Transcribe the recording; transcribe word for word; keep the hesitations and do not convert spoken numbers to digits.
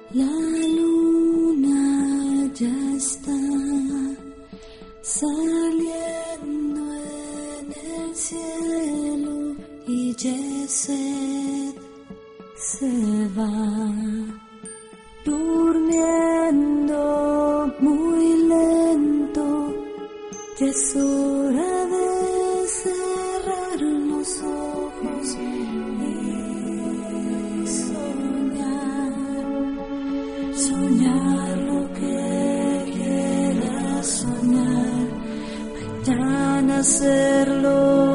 La luna ya está saliendo en el cielo y Jesset se va durmiendo muy lento. Ya es hora de cerrar los ojos y soñar, soñar lo que quieras soñar, mañana hacerlo.